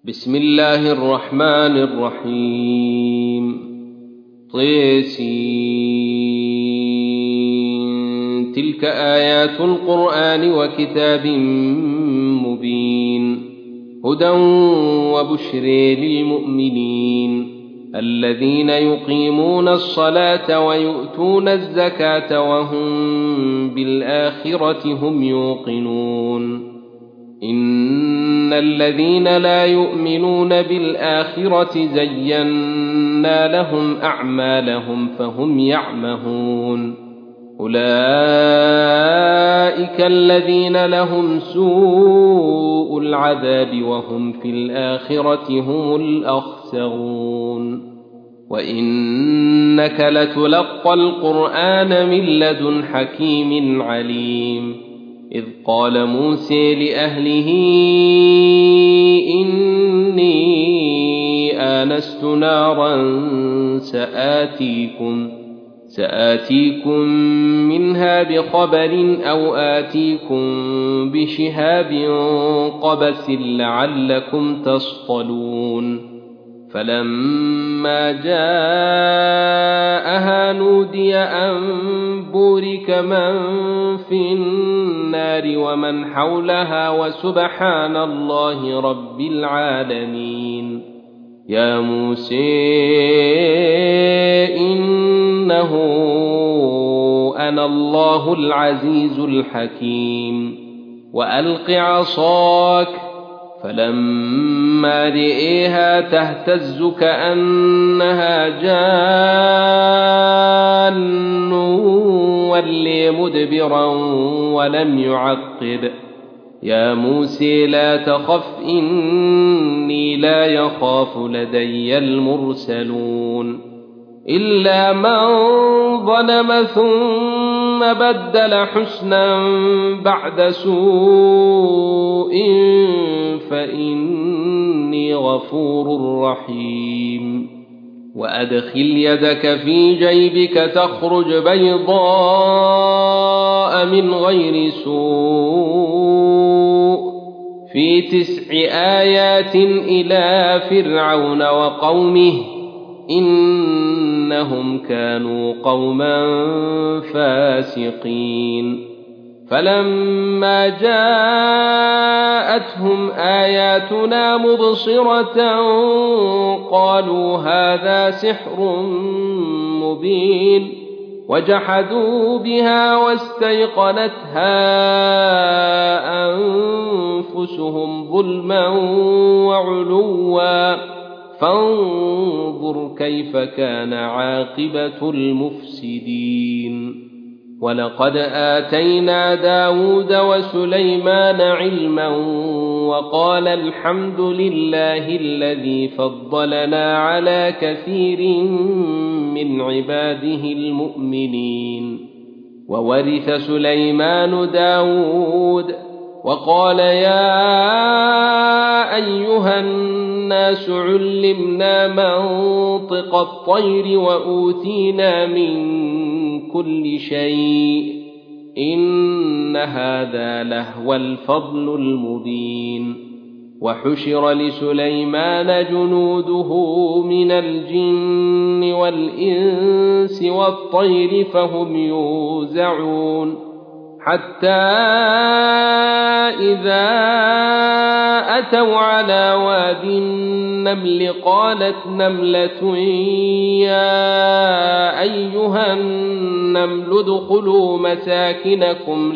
بسم الله الرحمن الرحيم. طسين. تلك آيات القرآن وكتاب مبين، هدى وبشر للمؤمنين الذين يقيمون الصلاة ويؤتون الزكاة وهم بالآخرة هم يوقنون. إن الذين لا يؤمنون بالآخرة زينا لهم أعمالهم فهم يعمهون. أولئك الذين لهم سوء العذاب وهم في الآخرة هم الأخسرون. وإنك لتلقى القرآن من لدن حكيم عليم. إذ قال موسى لأهله إني آنست نارا سآتيكم منها بخبر أو آتيكم بشهاب قبس لعلكم تصطلون. فلما جاءها نودي أن بورك من في النار ومن حولها وسبحان الله رب العالمين. يا موسى إنه أنا الله العزيز الحكيم. وألق عصاك. فلما رئيها تهتز كأنها جان ولي مدبرا ولم يعقب. يا موسى لا تخف إني لا يخاف لدي المرسلون. إلا من ظلم ثم بدل حسنا بعد سوء فإني غفور رحيم. وأدخل يدك في جيبك تخرج بيضاء من غير سوء في 9 آيات إلى فرعون وقومه إنهم كانوا قوما فاسقين. فلما جاءتهم آياتنا مبصرة قالوا هذا سحر مبين، وجحدوا بها واستيقنتها أنفسهم ظلما وعلوا فانظر كيف كان عاقبة المفسدين. ولقد آتينا داود وسليمان علما وقال الحمد لله الذي فضلنا على كثير من عباده المؤمنين. وورث سليمان داود وقال يا أيها الناس علمنا منطق الطير وأوتينا من كل شيء إن هذا لهو الفضل المبين. وحشر لسليمان جنوده من الجن والإنس والطير فهم يوزعون حتى إذا أتوا على واد النمل قالت نملة يا أيها النمل ادخلوا مساكنكم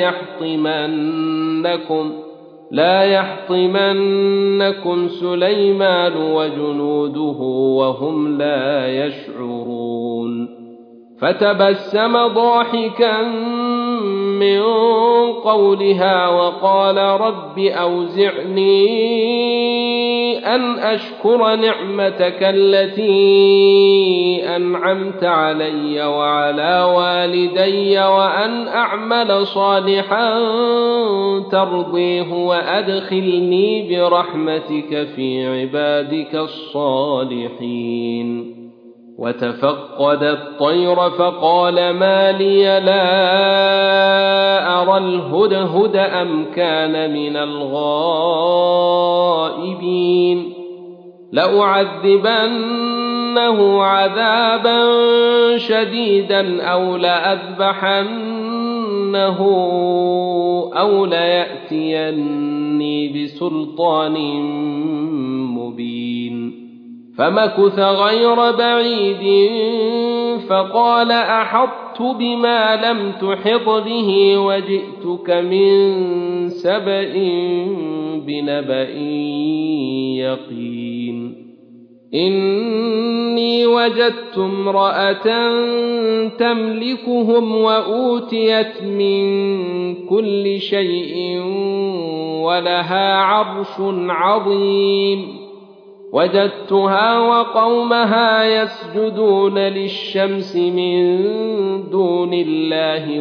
لا يحطمنكم سليمان وجنوده وهم لا يشعرون. فتبسم ضاحكا من قولها وقال رب أوزعني أن أشكر نعمتك التي أنعمت علي وعلى والدي وأن أعمل صالحا ترضيه وأدخلني برحمتك في عبادك الصالحين. وتفقد الطير فقال ما لي لا أرى الهدهد أم كان من الغائبين لأعذبنه عذابا شديدا أو لأذبحنه أو ليأتيني بسلطان مبين فمكث غير بعيد فقال أحطت بما لم تحط به وجئتك من سبأ بنبأ يقين إني وجدت امرأة تملكهم وأوتيت من كل شيء ولها عرش عظيم وجدتها وقومها يسجدون للشمس من دون الله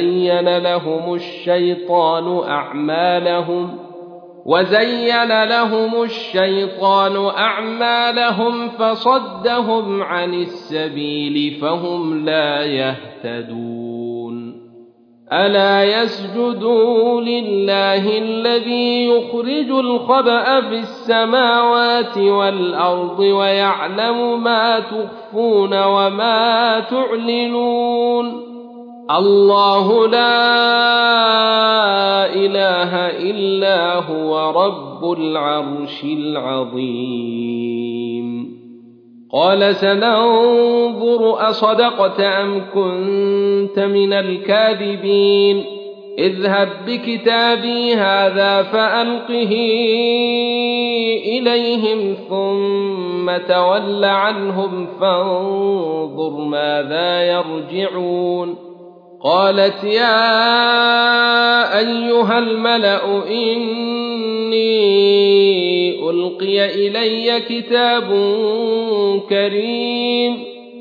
وزين لهم الشيطان أعمالهم فصدهم عن السبيل فهم لا يهتدون ألا يسجدوا لله الذي يخرج الخبأ في السماوات والأرض ويعلم ما تخفون وما تعلنون الله لا إله إلا هو رب العرش العظيم قال سننظر أصدقت أم كنت من الكاذبين اذهب بكتابي هذا فألقه إليهم ثم تول عنهم فانظر ماذا يرجعون قالت يا أيها الملأ إني ألقي إلي كتاب كريم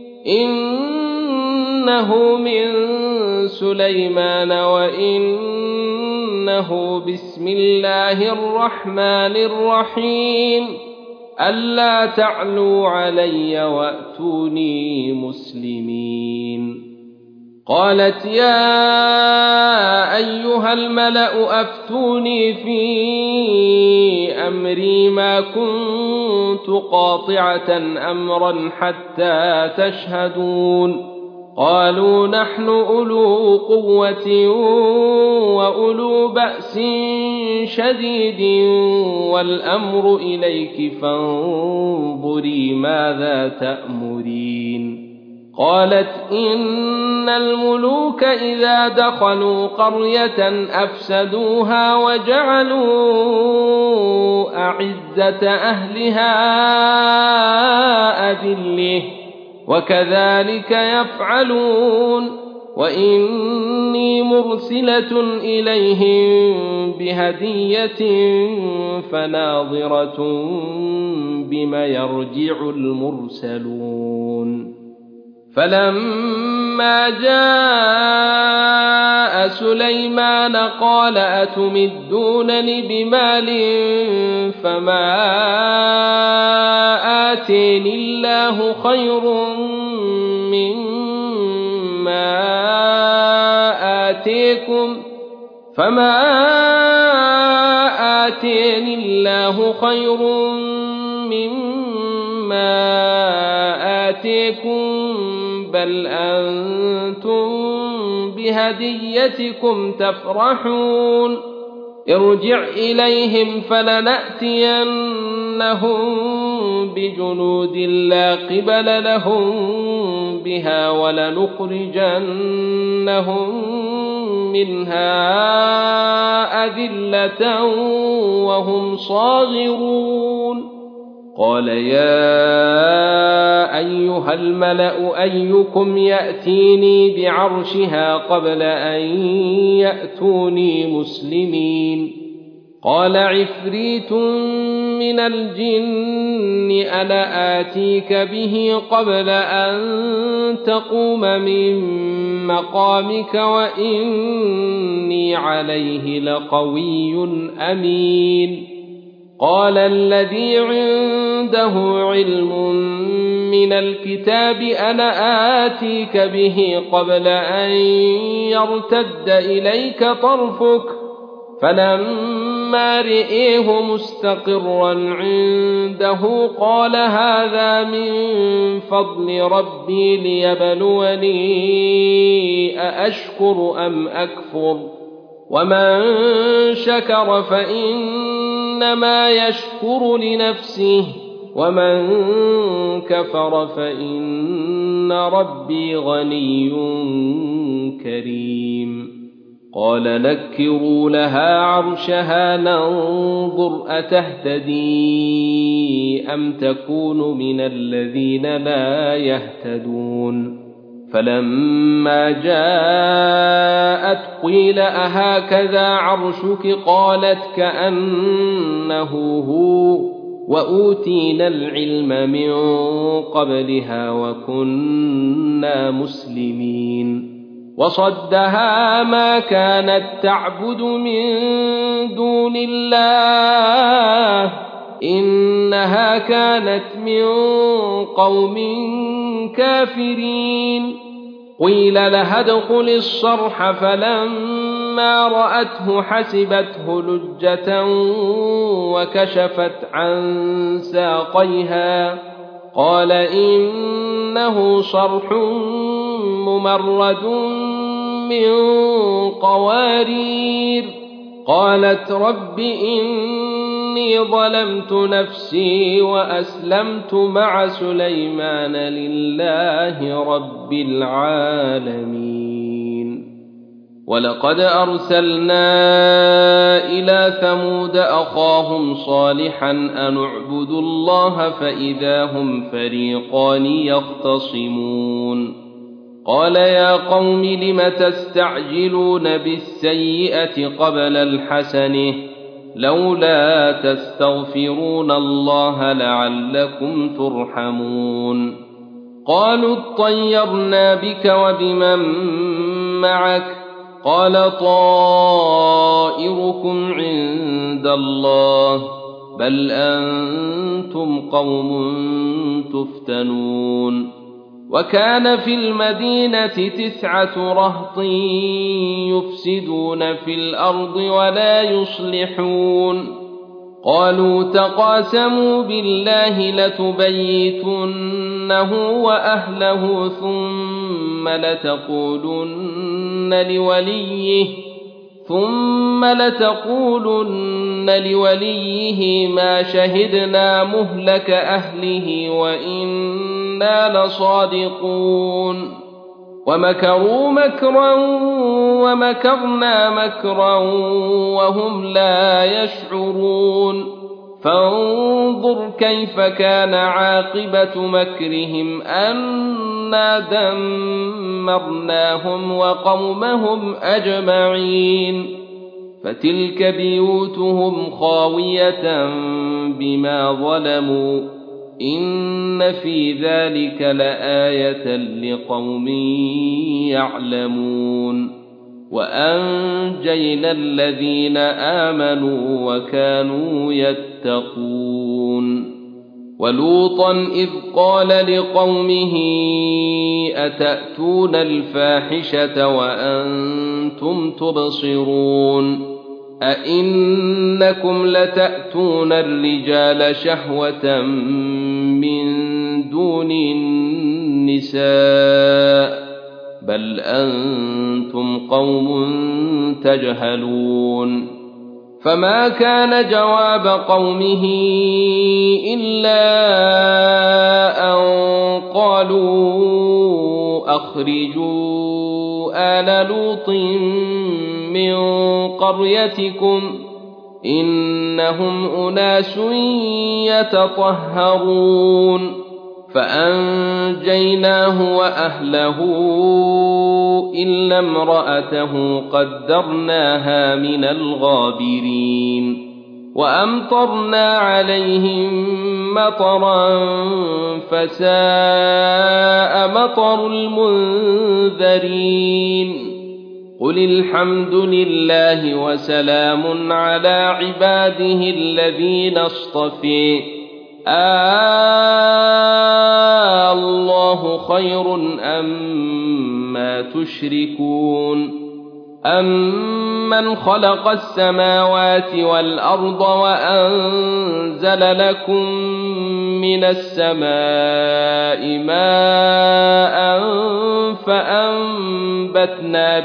إنه من سليمان وإنه بسم الله الرحمن الرحيم ألا تعلوا علي وأتوني مسلمين قالت يا أيها الملأ أفتوني في أمري ما كنت قاطعة أمرا حتى تشهدون قالوا نحن أولو قوة وأولو بأس شديد والأمر إليك فانظري ماذا تأمرين قالت إن الملوك إذا دخلوا قرية أفسدوها وجعلوا أعزة أهلها أذلة وكذلك يفعلون وإني مرسلة إليهم بهدية فناظرة بما يرجع المرسلون فلما جاء سليمان قال أتمدونني بمال فما آتيني الله خير مما آتيكم بل أنتم بهديتكم تفرحون ارجع إليهم فلنأتينهم بجنود لا قبل لهم بها ولنخرجنهم منها أذلة وهم صاغرون قال يا أيها الملأ أيكم يأتيني بعرشها قبل أن يأتوني مسلمين قال عفريت من الجن أنا آتيك به قبل أن تقوم من مقامك وإني عليه لقوي أمين قال الذي عنده علم من الكتاب أنا آتيك به قبل أن يرتد إليك طرفك فلما رئيه مستقرا عنده قال هذا من فضل ربي ليبلوني أأشكر أم أكفر ومن شكر فإنما يشكر لنفسه ومن كفر فإن ربي غني كريم قال نكروا لها عرشها ننظر أتهتدي أم تكون من الذين لا يهتدون فلما جاءت قيل أهكذا عرشك قالت كأنه هو وأوتينا العلم من قبلها وكنا مسلمين وصدها ما كانت تعبد من دون الله إنها كانت من قوم كافرين قيل لها ادخل الصرح فلما رأته حسبته لجة وكشفت عن ساقيها قال إنه صرح ممرد من قوارير قالت رب إني ظلمت نفسي وأسلمت مع سليمان لله رب العالمين ولقد أرسلنا إلى ثمود أخاهم صالحا أن اعبدوا الله فإذا هم فريقان يختصمون قال يا قوم لم تستعجلون بالسيئة قبل الحسنة لولا تستغفرون الله لعلكم ترحمون قالوا اطيرنا بك وبمن معك قال طائركم عند الله بل أنتم قوم تفتنون وكان في المدينة 9 رهط يفسدون في الأرض ولا يصلحون قالوا تقاسموا بالله لتبيتنه وأهله ثم لتقولن لوليه ما شهدنا مهلك أهله وإنا لصادقون ومكروا مكرا ومكرنا مكرا وهم لا يشعرون فانظر كيف كان عاقبة مكرهم أنا دمرناهم وقومهم أجمعين فتلك بيوتهم خاوية بما ظلموا إن في ذلك لآية لقوم يعلمون وأنجينا الذين آمنوا وكانوا يتقون ولوطا إذ قال لقومه أتأتون الفاحشة وأنتم تبصرون أئنكم لتأتون الرجال شهوة من دون النساء بل أنتم قوم تجهلون فما كان جواب قومه إلا أن قالوا أخرجوا آل لوط من قريتكم إنهم أناس يتطهرون فأنجيناه وأهله إلا امرأته قدرناها من الغابرين وأمطرنا عليهم مطرا فساء مطر المنذرين قل الحمد لله وسلام على عباده الذين اصطفى الله خير أما تشركون أمن خلق السماوات والأرض وأنزل لكم من السماء ماء فأنبتنا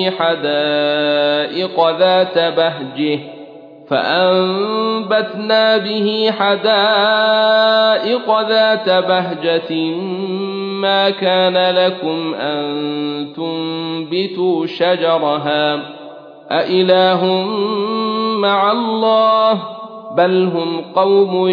به حدائق ذات بهجة ما كان لكم أن تنبتوا شجرها أإله مع الله بل هم قوم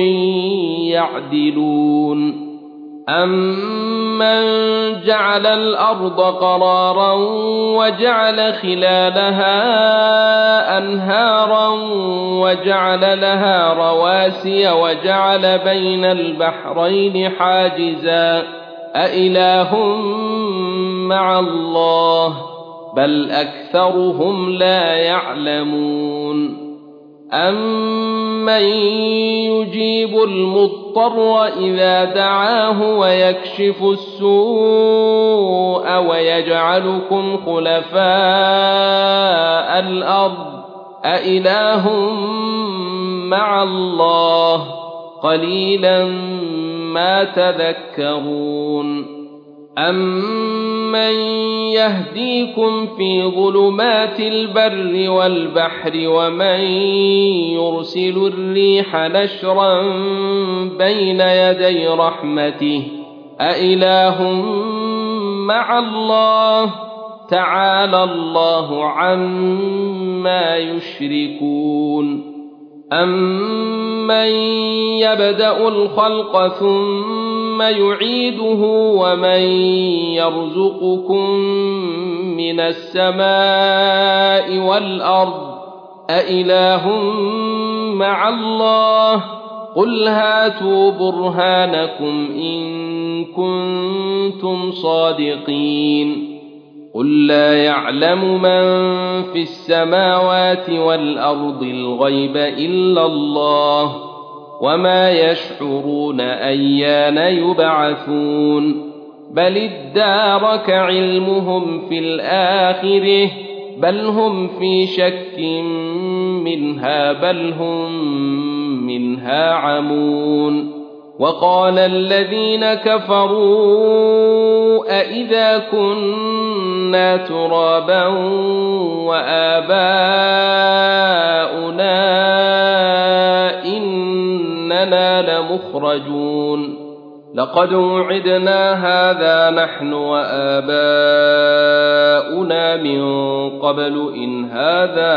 يعدلون أمن جعل الأرض قرارا وجعل خلالها أنهارا وجعل لها رواسي وجعل بين البحرين حاجزا أإله مع الله بل أكثرهم لا يعلمون أمن يجيب المضطر إذا دعاه ويكشف السوء ويجعلكم خلفاء الأرض أإله مع الله قليلا ما تذكرون أمن يهديكم في ظلمات البر والبحر ومن يرسل الريح نشرا بين يدي رحمته أإله مع الله تعالى الله عما يشركون أمن يبدأ الخلق ثم يعيده ومن يرزقكم من السماء والأرض أإله مع الله قل هاتوا برهانكم إن كنتم صادقين قل لا يعلم من في السماوات والأرض الغيب إلا الله وما يشعرون أيان يبعثون بل ادارك علمهم في الآخرة بل هم في شك منها بل هم منها عمون وقال الذين كفروا أإذا كنا ترابا وآباؤنا إننا لمخرجون لقد وعدنا هذا نحن وآباؤنا من قبل إن هذا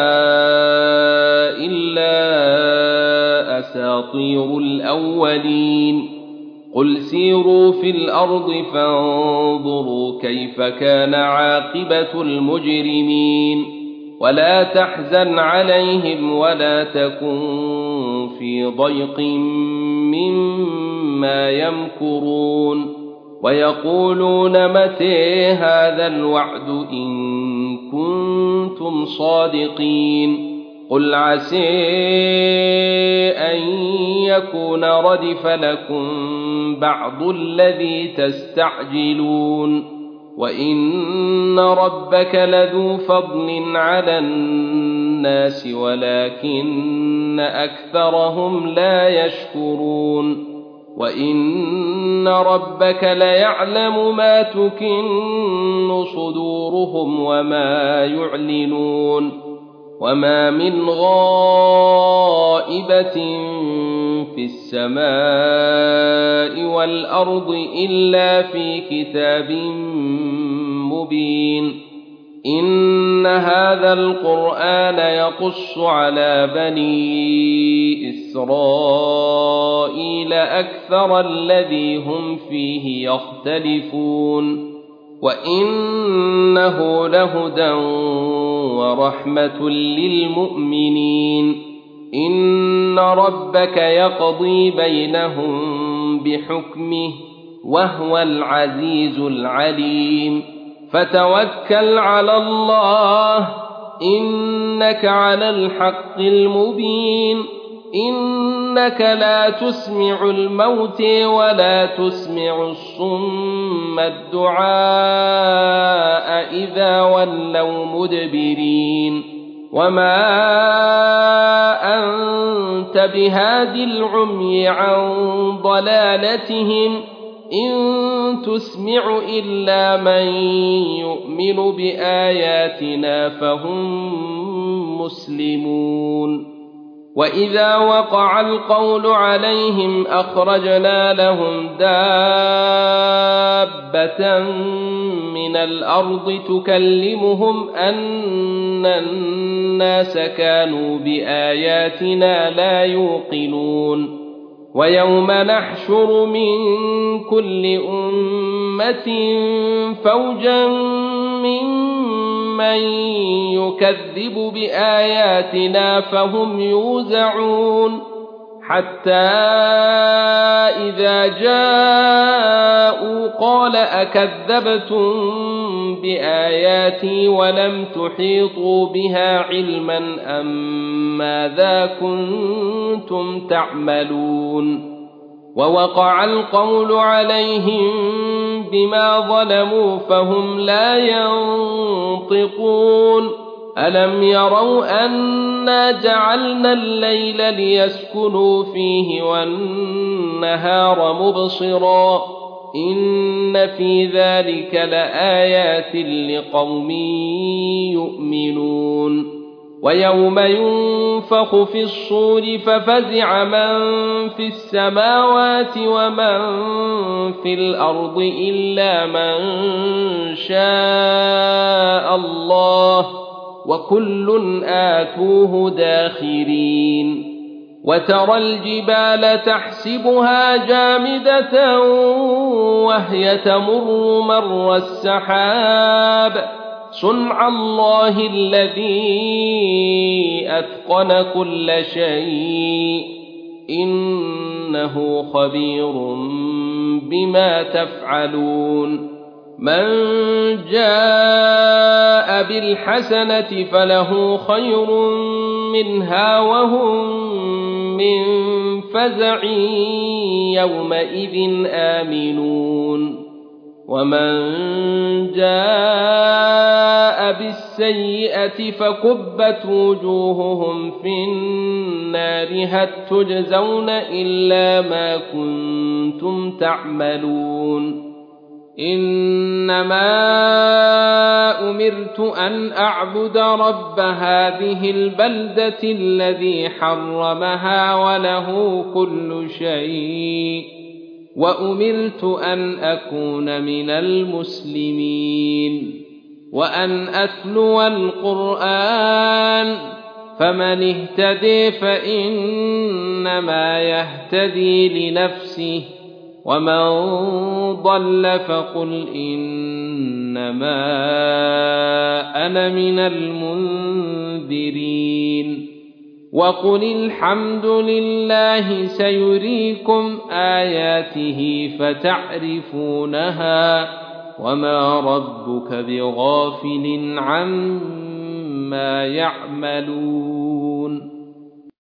إلا أساطير الأولين قل سيروا في الأرض فانظروا كيف كان عاقبة المجرمين ولا تحزن عليهم ولا تكن في ضيق مما يمكرون ويقولون متى هذا الوعد إن كنتم صادقين قل عسى أن يكون ردف لكم بعض الذي تستعجلون وإن ربك لذو فضل على الناس ولكن أكثرهم لا يشكرون وإن ربك ليعلم ما تكن صدورهم وما يعلنون وما من غائبة في السماء والأرض إلا في كتاب مبين إن هذا القرآن يقص على بني إسرائيل أكثر الذي هم فيه يختلفون وإنه لهدى ورحمة للمؤمنين إن ربك يقضي بينهم بحكمه وهو العزيز العليم فتوكل على الله إنك على الحق المبين إنك لا تسمع الموت ولا تسمع الصم الدعاء إذا ولوا مدبرين وما أنت بهاد العمي عن ضلالتهم إن تسمع إلا من يؤمن بآياتنا فهم مسلمون وإذا وقع القول عليهم أخرجنا لهم دابة من الأرض تكلمهم أن الناس كانوا بآياتنا لا يوقنون ويوم نحشر من كل أمة فوجا ممن يكذب بآياتنا فهم يوزعون حتى إذا جاءوا قال أكذبتم بآياتي ولم تحيطوا بها علما أم ماذا كنتم تعملون ووقع القول عليهم بما ظلموا فهم لا ينطقون ألم يروا أنا جعلنا الليل ليسكنوا فيه والنهار مبصرا إن في ذلك لآيات لقوم يؤمنون ويوم ينفخ في الصور ففزع من في السماوات ومن في الأرض إلا من شاء الله وكل آتوه داخرين وترى الجبال تحسبها جامدة وهي تمر مر السحاب صنع الله الذي أتقن كل شيء إنه خبير بما تفعلون من جاء بالحسنة فله خير منها وهم من فزع يومئذ آمنون ومن جاء بالسيئة فكبت وجوههم في النار هل تجزون إلا ما كنتم تعملون إنما أمرت أن أعبد رب هذه البلدة الذي حرمها وله كل شيء وأمرت أن أكون من المسلمين وأن أتلو القرآن فمن اهتدي فإنما يهتدي لنفسه ومن ضل فقل إنما أنا من المنذرين وقل الحمد لله سيريكم آياته فتعرفونها وما ربك بغافل عما يعملون